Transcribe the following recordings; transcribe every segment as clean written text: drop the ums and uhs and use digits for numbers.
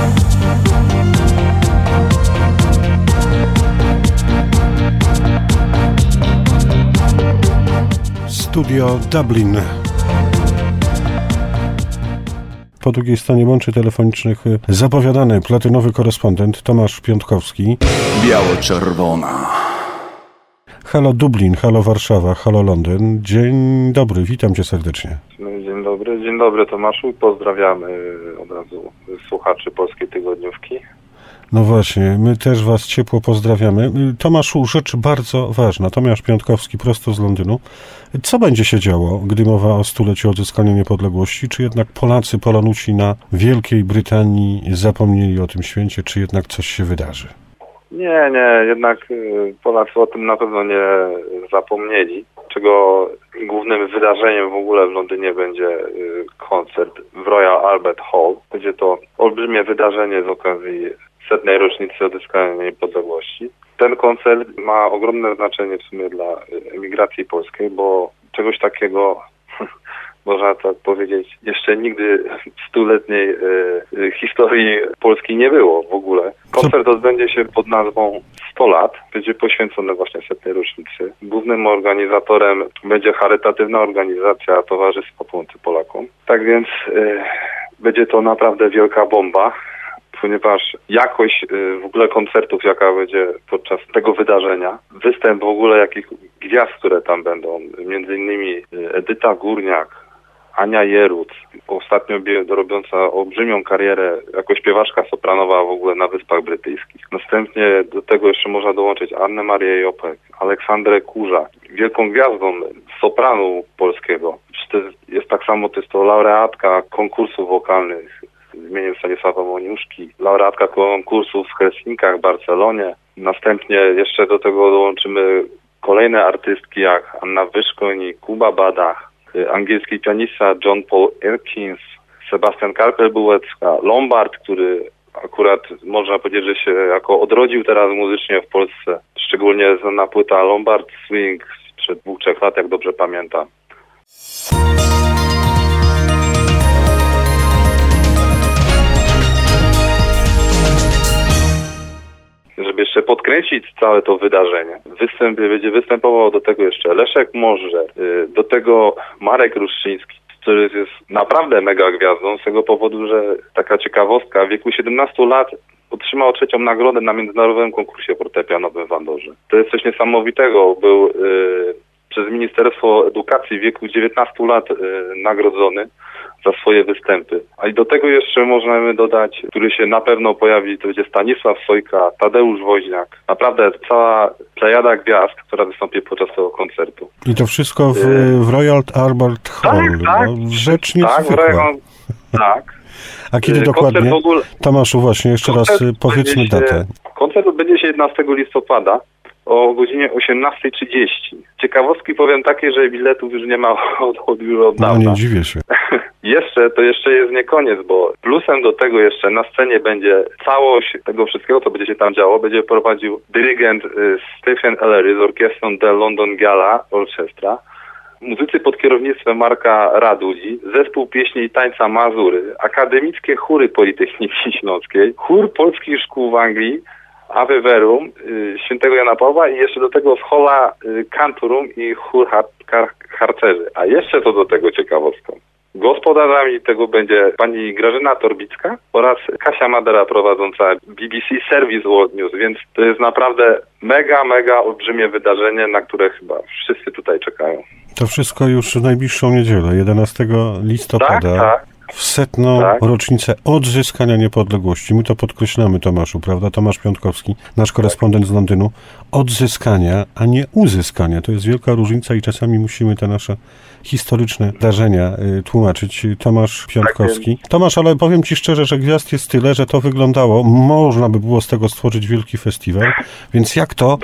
Studio Dublin. Po drugiej stronie łączy telefonicznych zapowiadany platynowy korespondent Tomasz Piątkowski. Biało-czerwona. Halo Dublin, halo Warszawa, halo Londyn. Dzień dobry, witam cię serdecznie. Dzień dobry Tomaszu. Pozdrawiamy od razu słuchaczy Polskiej Tygodniówki. No właśnie, my też was ciepło pozdrawiamy. Tomaszu, rzecz bardzo ważna. Tomasz Piątkowski prosto z Londynu. Co będzie się działo, gdy mowa o stuleciu odzyskania niepodległości? Czy jednak Polacy, Polanuci na Wielkiej Brytanii zapomnieli o tym święcie, czy jednak coś się wydarzy? Nie, jednak Polacy o tym na pewno nie zapomnieli, czego głównym wydarzeniem w ogóle w Londynie będzie koncert w Royal Albert Hall. Będzie to olbrzymie wydarzenie z okazji 100. rocznicy odzyskania niepodległości. Ten koncert ma ogromne znaczenie w sumie dla emigracji polskiej, bo czegoś takiego, można tak powiedzieć, jeszcze nigdy w stuletniej historii Polski nie było w ogóle. Koncert odbędzie się pod nazwą 100 lat. Będzie poświęcony właśnie 100. rocznicy. Głównym organizatorem będzie charytatywna organizacja Towarzystwo Pomocy Polakom. Tak więc będzie to naprawdę wielka bomba, ponieważ jakość w ogóle koncertów, jaka będzie podczas tego wydarzenia, występ w ogóle jakich gwiazd, które tam będą, między innymi Edyta Górniak, Ania Jeruc, ostatnio robiąca olbrzymią karierę jako śpiewaczka sopranowa w ogóle na Wyspach Brytyjskich. Następnie do tego jeszcze można dołączyć Annę Marię Jopek, Aleksandrę Kurza, wielką gwiazdą sopranu polskiego. Jest tak samo, to jest to laureatka konkursów wokalnych z imieniem Stanisława Moniuszki, laureatka konkursów w Helsinkach, Barcelonie. Następnie jeszcze do tego dołączymy kolejne artystki jak Anna Wyszkoń i Kuba Badach, angielski pianista John Paul Elkins, Sebastian Karpel-Bułecka, Lombard, który akurat można powiedzieć, że się jako odrodził teraz muzycznie w Polsce. Szczególnie znana płyta Lombard Swing sprzed 2-3 lat, jak dobrze pamiętam. Żeby jeszcze podkręcić całe to wydarzenie, będzie występował do tego jeszcze Leszek Możdżer, do tego Marek Ruszczyński, który jest naprawdę mega gwiazdą z tego powodu, że taka ciekawostka, w wieku 17 lat otrzymał 3. nagrodę na międzynarodowym konkursie fortepianowym w Andorze. To jest coś niesamowitego. Był przez Ministerstwo Edukacji w wieku 19 lat nagrodzony za swoje występy. A i do tego jeszcze możemy dodać, który się na pewno pojawi, to będzie Stanisław Sojka, Tadeusz Woźniak. Naprawdę cała plejada gwiazd, która wystąpi podczas tego koncertu. I to wszystko w Royal Albert Hall. Tak. No, rzecz niezwykła. Tak. A kiedy dokładnie? Tomaszu, właśnie, jeszcze raz powiedzmy datę. Koncert odbędzie się 11 listopada. O godzinie 18:30. Ciekawostki powiem takie, że biletów już nie ma od dawna. No nie dziwię się. jeszcze jest nie koniec, bo plusem do tego jeszcze na scenie będzie całość tego wszystkiego, co będzie się tam działo. Będzie prowadził dyrygent Stephen Ellery z orkiestrą The London Gala Orchestra. Muzycy pod kierownictwem Marka Raduli, zespół pieśni i tańca Mazury, akademickie chóry Politechniki Śląskiej, chór polskich szkół w Anglii, Ave Verum, świętego Jana Pawła i jeszcze do tego Schola Cantorum i chór harcerzy. A jeszcze to do tego ciekawostką. Gospodarzami tego będzie pani Grażyna Torbicka oraz Kasia Madera prowadząca BBC Service World News, więc to jest naprawdę mega olbrzymie wydarzenie, na które chyba wszyscy tutaj czekają. To wszystko już w najbliższą niedzielę, 11 listopada. Tak. W 100. rocznicę odzyskania niepodległości. My to podkreślamy, Tomaszu, prawda? Tomasz Piątkowski, nasz korespondent z Londynu. Odzyskania, a nie uzyskania. To jest wielka różnica i czasami musimy te nasze historyczne zdarzenia tłumaczyć. Tomasz Piątkowski. Tomasz, ale powiem ci szczerze, że gwiazd jest tyle, że to wyglądało, można by było z tego stworzyć wielki festiwal, więc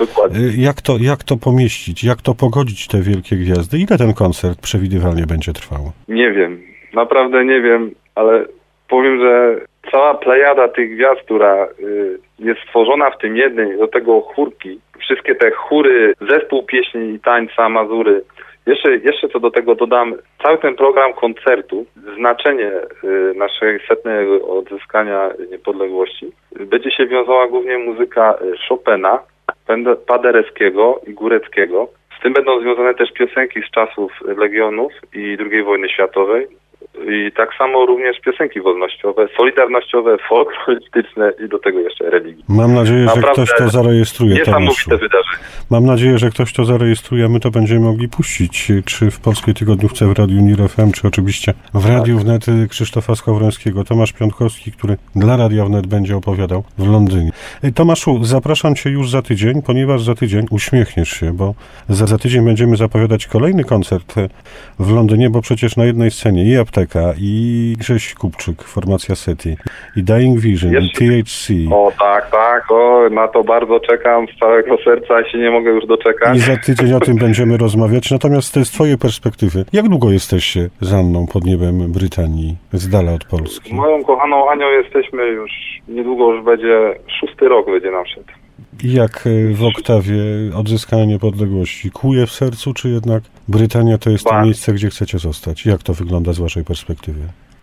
jak to pomieścić, jak to pogodzić te wielkie gwiazdy? Ile ten koncert przewidywalnie będzie trwał? Nie wiem. Naprawdę nie wiem, ale powiem, że cała plejada tych gwiazd, która jest stworzona w tym jednym, do tego chórki, wszystkie te chóry, zespół pieśni i tańca Mazury Jeszcze co do tego dodam, cały ten program koncertu, znaczenie naszej 100. odzyskania niepodległości, będzie się wiązała głównie muzyka Chopina, Paderewskiego i Góreckiego. Z tym będą związane też piosenki z czasów Legionów i II wojny światowej. I tak samo również piosenki wolnościowe, solidarnościowe, folklorystyczne i do tego jeszcze religii. Mam nadzieję, że ktoś to zarejestruje. Niesamowite wydarzenie. Mam nadzieję, że ktoś to zarejestruje, a my to będziemy mogli puścić, czy w Polskiej Tygodniówce w Radiu Nir FM, czy oczywiście w Radiu Wnet Krzysztofa Skowrońskiego. Tomasz Piątkowski, który dla Radia Wnet będzie opowiadał w Londynie. Tomaszu, zapraszam Cię już za tydzień, ponieważ za tydzień uśmiechniesz się, bo za tydzień będziemy zapowiadać kolejny koncert w Londynie, bo przecież na jednej scenie i Apteka, i Grześ Kupczyk, formacja SETI, i Dying Vision, i THC. O tak, na to bardzo czekam z całego serca, się nie mogę już doczekać. I za tydzień o tym będziemy rozmawiać, natomiast z Twojej perspektywy, jak długo jesteście z Anną pod niebem Brytanii, z dala od Polski? Z moją kochaną Anią jesteśmy już, niedługo już będzie 6. rok będzie nam szedł. I jak w oktawie odzyskania niepodległości? Kłuje w sercu, czy jednak Brytania to jest to miejsce, gdzie chcecie zostać? Jak to wygląda z Waszej perspektywy?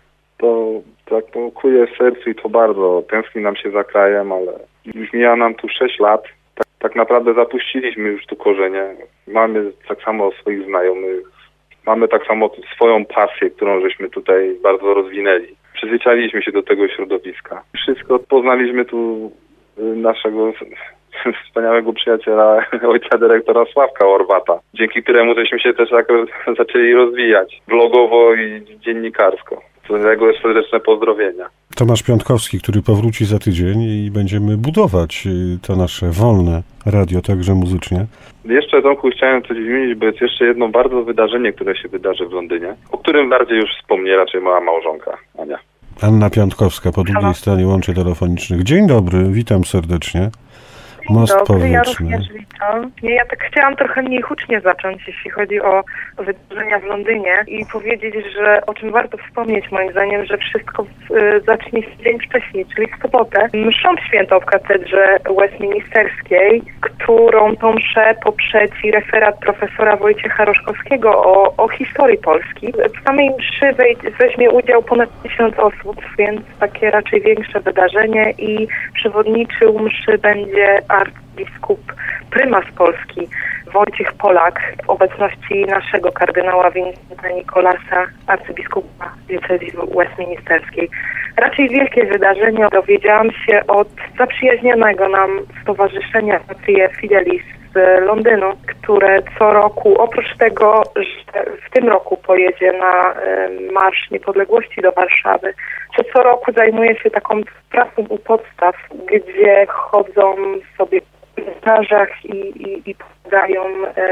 To kłuje w sercu i to bardzo. Tęskni nam się za krajem, ale już mija nam tu 6 lat. Tak naprawdę zapuściliśmy już tu korzenie. Mamy tak samo swoich znajomych. Mamy tak samo swoją pasję, którą żeśmy tutaj bardzo rozwinęli. Przyzwyczailiśmy się do tego środowiska. Wszystko poznaliśmy tu naszego wspaniałego przyjaciela, ojca dyrektora Sławka Orwata, dzięki któremu żeśmy się też tak zaczęli rozwijać vlogowo i dziennikarsko. Do tego serdeczne pozdrowienia. Tomasz Piątkowski, który powróci za tydzień i będziemy budować to nasze wolne radio, także muzycznie. Jeszcze, Tomku, chciałem coś wymienić, bo jest jeszcze jedno bardzo wydarzenie, które się wydarzy w Londynie, o którym bardziej już wspomnie raczej moja małżonka, Ania. Anna Piątkowska po drugiej stronie łączy telefonicznych. Dzień dobry, witam serdecznie. Most powietrzny. Ja również witam. Ja tak chciałam trochę mniej hucznie zacząć, jeśli chodzi o wydarzenia w Londynie i powiedzieć, że o czym warto wspomnieć moim zdaniem, że wszystko zacznie się dzień wcześniej, czyli w sobotę. Mszą świętą w katedrze westminsterskiej, którą tą mszę poprzedzi referat profesora Wojciecha Roszkowskiego o historii Polski. W samej mszy weźmie udział ponad 1000 osób, więc takie raczej większe wydarzenie i przewodniczył mszy będzie arcybiskup prymas Polski Wojciech Polak w obecności naszego kardynała Wincenta Nicolasa, arcybiskupa diecezji westminsterskiej. Raczej wielkie wydarzenie. Dowiedziałam się od zaprzyjaźnionego nam stowarzyszenia Patria Fidelis z Londynu, które co roku, oprócz tego, że w tym roku pojedzie na Marsz Niepodległości do Warszawy, że co roku zajmuje się taką pracą u podstaw, gdzie chodzą sobie w cmentarzach i pomagają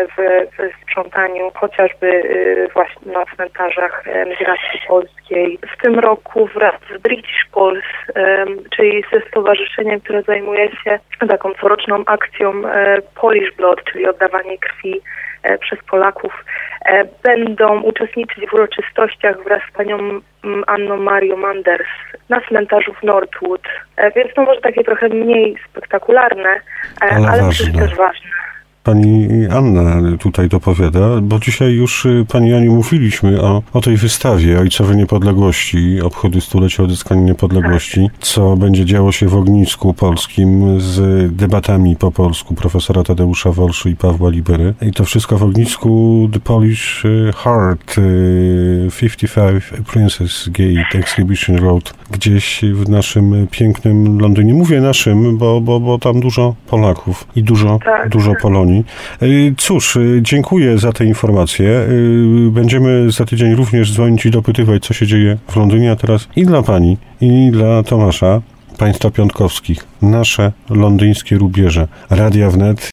w sprzątaniu chociażby właśnie na cmentarzach migracji polskiej. W tym roku wraz z British Pulse, czyli ze stowarzyszeniem, które zajmuje się taką coroczną akcją Polish Blood, czyli oddawanie krwi przez Polaków, będą uczestniczyć w uroczystościach wraz z panią Anną Marią Manders na cmentarzu w Northwood. Więc to może takie trochę mniej spektakularne, ale przecież też ważne. Pani Anna tutaj dopowiada, bo dzisiaj już Pani Aniu mówiliśmy o tej wystawie Ojcowie Niepodległości, obchody stulecia odzyskania niepodległości, co będzie działo się w ognisku polskim z debatami po polsku profesora Tadeusza Wolszy i Pawła Libery. I to wszystko w ognisku The Polish Heart, 55 Princess Gate, Exhibition Road, gdzieś w naszym pięknym Londynie. Mówię naszym, bo tam dużo Polaków i dużo Polonii. Cóż, dziękuję za te informacje. Będziemy za tydzień również dzwonić i dopytywać, co się dzieje w Londynie, a teraz i dla Pani, i dla Tomasza, Państwa Piątkowskich, nasze londyńskie rubieże Radia Wnet.